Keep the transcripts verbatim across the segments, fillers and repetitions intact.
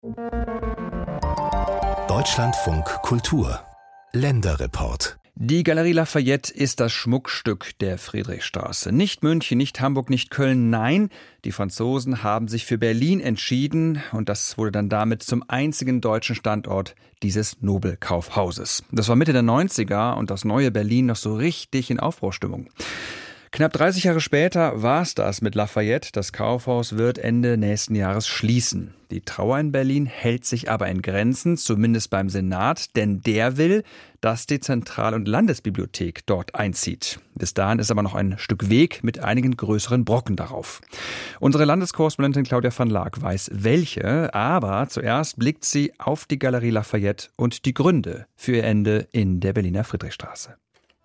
Deutschlandfunk Kultur Länderreport. Die Galerie Lafayette ist das Schmuckstück der Friedrichstraße. Nicht München, nicht Hamburg, nicht Köln, nein, die Franzosen haben sich für Berlin entschieden und das wurde dann damit zum einzigen deutschen Standort dieses Nobelkaufhauses. Das war Mitte der neunziger und das neue Berlin noch so richtig in Aufbruchsstimmung. Knapp dreißig Jahre später war es das mit Lafayette. Das Kaufhaus wird Ende nächsten Jahres schließen. Die Trauer in Berlin hält sich aber in Grenzen, zumindest beim Senat, denn der will, dass die Zentral- und Landesbibliothek dort einzieht. Bis dahin ist aber noch ein Stück Weg mit einigen größeren Brocken darauf. Unsere Landeskorrespondentin Claudia van Laak weiß welche, aber zuerst blickt sie auf die Galerie Lafayette und die Gründe für ihr Ende in der Berliner Friedrichstraße.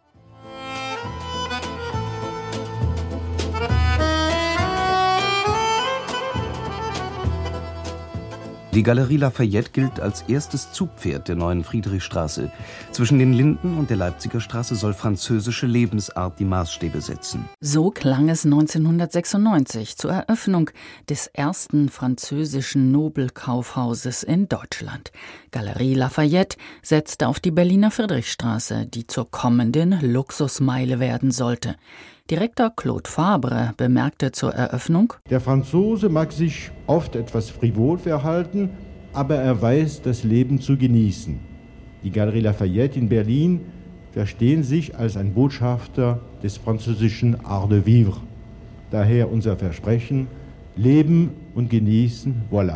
Die Galerie Lafayette gilt als erstes Zugpferd der neuen Friedrichstraße. Zwischen den Linden und der Leipziger Straße soll französische Lebensart die Maßstäbe setzen. So klang es neunzehnhundertsechsundneunzig zur Eröffnung des ersten französischen Nobelkaufhauses in Deutschland. Galerie Lafayette setzte auf die Berliner Friedrichstraße, die zur kommenden Luxusmeile werden sollte. Direktor Claude Fabre bemerkte zur Eröffnung: Der Franzose mag sich oft etwas frivol verhalten, aber er weiß, das Leben zu genießen. Die Galerie Lafayette in Berlin verstehen sich als ein Botschafter des französischen Art de Vivre. Daher unser Versprechen: Leben und genießen, voilà.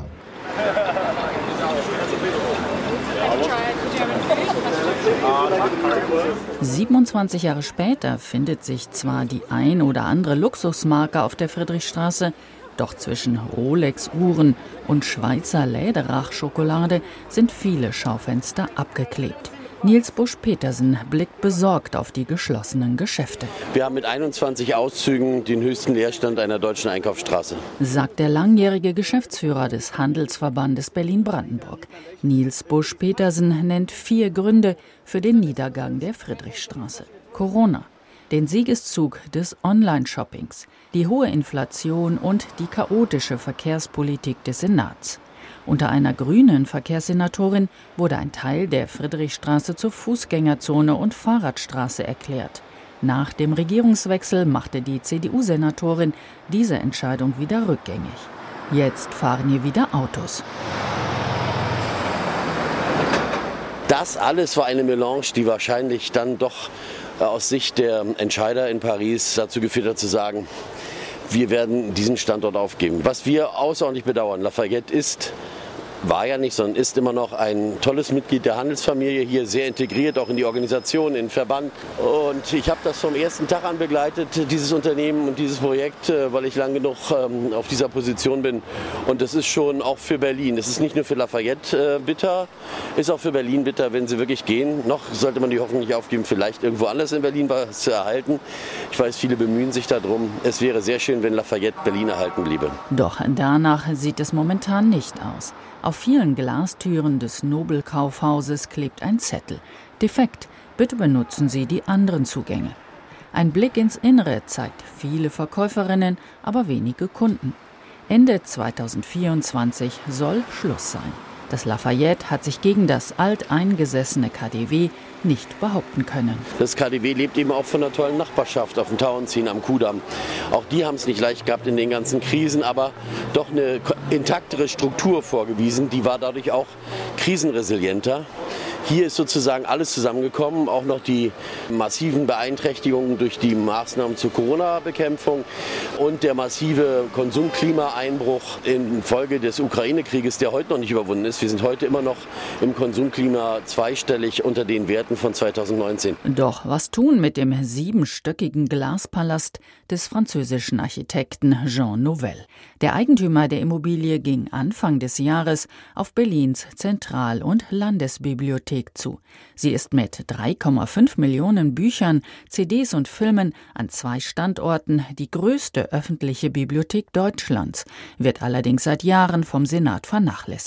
siebenundzwanzig Jahre später findet sich zwar die ein oder andere Luxusmarke auf der Friedrichstraße, doch zwischen Rolex-Uhren und Schweizer Läderach-Schokolade sind viele Schaufenster abgeklebt. Nils Busch-Petersen blickt besorgt auf die geschlossenen Geschäfte. Wir haben mit einundzwanzig Auszügen den höchsten Leerstand einer deutschen Einkaufsstraße, sagt der langjährige Geschäftsführer des Handelsverbandes Berlin-Brandenburg. Nils Busch-Petersen nennt vier Gründe für den Niedergang der Friedrichstraße. Corona, den Siegeszug des Online-Shoppings, die hohe Inflation und die chaotische Verkehrspolitik des Senats. Unter einer grünen Verkehrssenatorin wurde ein Teil der Friedrichstraße zur Fußgängerzone und Fahrradstraße erklärt. Nach dem Regierungswechsel machte die C D U-Senatorin diese Entscheidung wieder rückgängig. Jetzt fahren hier wieder Autos. Das alles war eine Melange, die wahrscheinlich dann doch aus Sicht der Entscheider in Paris dazu geführt hat, zu sagen, wir werden diesen Standort aufgeben. Was wir außerordentlich bedauern, Lafayette ist, war ja nicht, sondern ist immer noch ein tolles Mitglied der Handelsfamilie, hier sehr integriert, auch in die Organisation, in den Verband. Und ich habe das vom ersten Tag an begleitet, dieses Unternehmen und dieses Projekt, weil ich lang genug ähm, auf dieser Position bin. Und das ist schon auch für Berlin. Es ist nicht nur für Lafayette äh, bitter, ist auch für Berlin bitter, wenn sie wirklich gehen. Noch sollte man die Hoffnung nicht aufgeben, vielleicht irgendwo anders in Berlin was zu erhalten. Ich weiß, viele bemühen sich darum. Es wäre sehr schön, wenn Lafayette Berlin erhalten bliebe. Doch danach sieht es momentan nicht aus. Auf vielen Glastüren des Nobelkaufhauses klebt ein Zettel. Defekt, bitte benutzen Sie die anderen Zugänge. Ein Blick ins Innere zeigt viele Verkäuferinnen, aber wenige Kunden. Ende zweitausendvierundzwanzig soll Schluss sein. Das Lafayette hat sich gegen das alteingesessene K D W nicht behaupten können. Das K D W lebt eben auch von einer tollen Nachbarschaft auf dem Tauentzien am Kudamm. Auch die haben es nicht leicht gehabt in den ganzen Krisen, aber doch eine intaktere Struktur vorgewiesen. Die war dadurch auch krisenresilienter. Hier ist sozusagen alles zusammengekommen, auch noch die massiven Beeinträchtigungen durch die Maßnahmen zur Corona-Bekämpfung und der massive Konsumklimaeinbruch infolge des Ukraine-Krieges, der heute noch nicht überwunden ist. Wir sind heute immer noch im Konsumklima zweistellig unter den Werten von zweitausendneunzehn. Doch was tun mit dem siebenstöckigen Glaspalast des französischen Architekten Jean Nouvel? Der Eigentümer der Immobilie ging Anfang des Jahres auf Berlins Zentral- und Landesbibliothek zu. Sie ist mit drei Komma fünf Millionen Büchern, C Ds und Filmen an zwei Standorten die größte öffentliche Bibliothek Deutschlands, wird allerdings seit Jahren vom Senat vernachlässigt.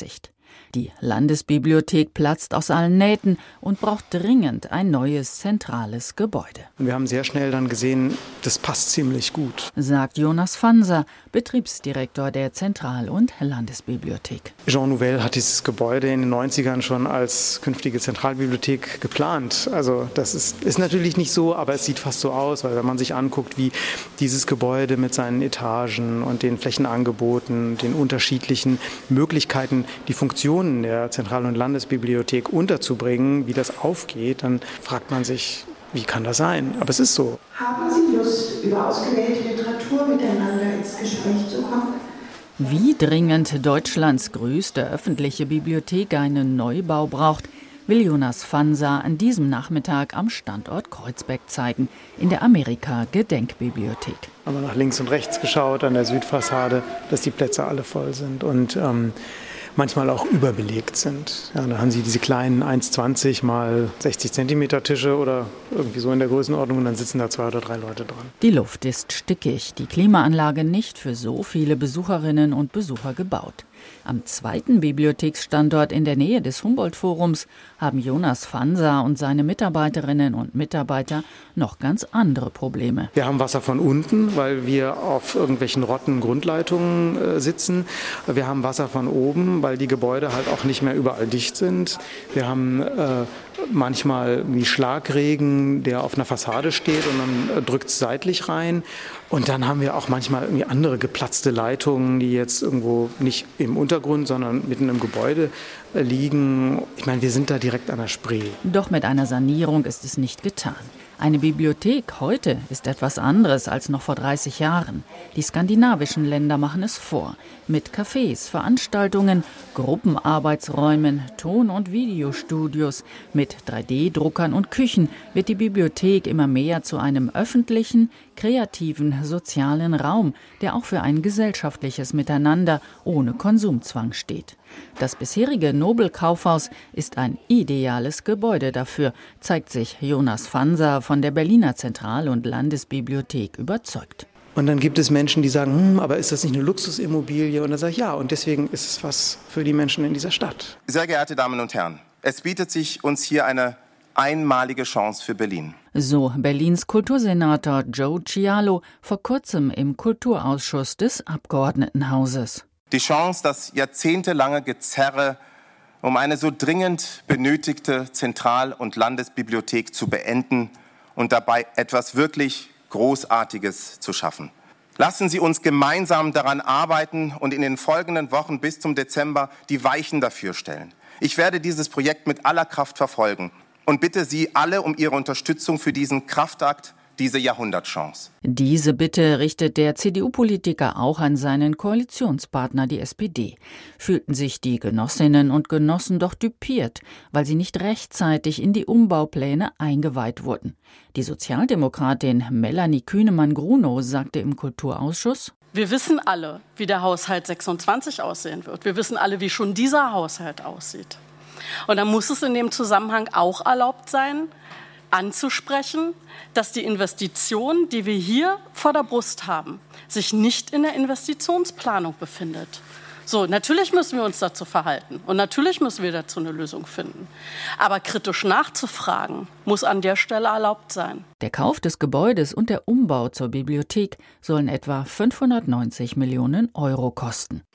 Die Landesbibliothek platzt aus allen Nähten und braucht dringend ein neues zentrales Gebäude. Wir haben sehr schnell dann gesehen, das passt ziemlich gut, sagt Jonas Fanser, Betriebsdirektor der Zentral- und Landesbibliothek. Jean Nouvel hat dieses Gebäude in den neunzigern schon als künftige Zentralbibliothek geplant. Also das ist, ist natürlich nicht so, aber es sieht fast so aus, weil wenn man sich anguckt, wie dieses Gebäude mit seinen Etagen und den Flächenangeboten, den unterschiedlichen Möglichkeiten, die Funktionen der Zentral- und Landesbibliothek unterzubringen, wie das aufgeht, dann fragt man sich, wie kann das sein? Aber es ist so. Haben Sie Lust, über ausgewählte Literatur miteinander ins Gespräch zu kommen? Wie dringend Deutschlands größte öffentliche Bibliothek einen Neubau braucht, will Jonas Fanser an diesem Nachmittag am Standort Kreuzberg zeigen, in der Amerika-Gedenkbibliothek. Haben wir nach links und rechts geschaut an der Südfassade, dass die Plätze alle voll sind und ähm, manchmal auch überbelegt sind. Ja, da haben Sie diese kleinen eins zwanzig mal sechzig Zentimeter Tische oder irgendwie so in der Größenordnung und dann sitzen da zwei oder drei Leute dran. Die Luft ist stickig, die Klimaanlage nicht für so viele Besucherinnen und Besucher gebaut. Am zweiten Bibliotheksstandort in der Nähe des Humboldt-Forums haben Jonas Fanser und seine Mitarbeiterinnen und Mitarbeiter noch ganz andere Probleme. Wir haben Wasser von unten, weil wir auf irgendwelchen rotten Grundleitungen äh, sitzen. Wir haben Wasser von oben, weil die Gebäude halt auch nicht mehr überall dicht sind. Wir haben äh, manchmal wie Schlagregen, der auf einer Fassade steht und dann äh, drückt es seitlich rein. Und dann haben wir auch manchmal irgendwie andere geplatzte Leitungen, die jetzt irgendwo nicht im Untergrund, sondern mitten im Gebäude äh, liegen. Ich meine, wir sind da direkt an der Spree. Doch mit einer Sanierung ist es nicht getan. Eine Bibliothek heute ist etwas anderes als noch vor dreißig Jahren. Die skandinavischen Länder machen es vor. Mit Cafés, Veranstaltungen, Gruppenarbeitsräumen, Ton- und Videostudios, mit drei D Druckern und Küchen wird die Bibliothek immer mehr zu einem öffentlichen, kreativen, sozialen Raum, der auch für ein gesellschaftliches Miteinander ohne Konsumzwang steht. Das bisherige Nobel-Kaufhaus ist ein ideales Gebäude dafür, zeigt sich Jonas Fanser von der Berliner Zentral- und Landesbibliothek überzeugt. Und dann gibt es Menschen, die sagen, hm, aber ist das nicht eine Luxusimmobilie? Und dann sage ich, ja, und deswegen ist es was für die Menschen in dieser Stadt. Sehr geehrte Damen und Herren, es bietet sich uns hier eine einmalige Chance für Berlin. So Berlins Kultursenator Joe Cialo vor kurzem im Kulturausschuss des Abgeordnetenhauses. Die Chance, das jahrzehntelange Gezerre um eine so dringend benötigte Zentral- und Landesbibliothek zu beenden und dabei etwas wirklich Großartiges zu schaffen. Lassen Sie uns gemeinsam daran arbeiten und in den folgenden Wochen bis zum Dezember die Weichen dafür stellen. Ich werde dieses Projekt mit aller Kraft verfolgen und bitte Sie alle um Ihre Unterstützung für diesen Kraftakt, diese Jahrhundertchance. Diese Bitte richtet der C D U-Politiker auch an seinen Koalitionspartner, die S P D. Fühlten sich die Genossinnen und Genossen doch düpiert, weil sie nicht rechtzeitig in die Umbaupläne eingeweiht wurden. Die Sozialdemokratin Melanie Kühnemann-Grunow sagte im Kulturausschuss: Wir wissen alle, wie der Haushalt sechsundzwanzig aussehen wird. Wir wissen alle, wie schon dieser Haushalt aussieht. Und dann muss es in dem Zusammenhang auch erlaubt sein, anzusprechen, dass die Investition, die wir hier vor der Brust haben, sich nicht in der Investitionsplanung befindet. So, natürlich müssen wir uns dazu verhalten und natürlich müssen wir dazu eine Lösung finden. Aber kritisch nachzufragen, muss an der Stelle erlaubt sein. Der Kauf des Gebäudes und der Umbau zur Bibliothek sollen etwa fünfhundertneunzig Millionen Euro kosten.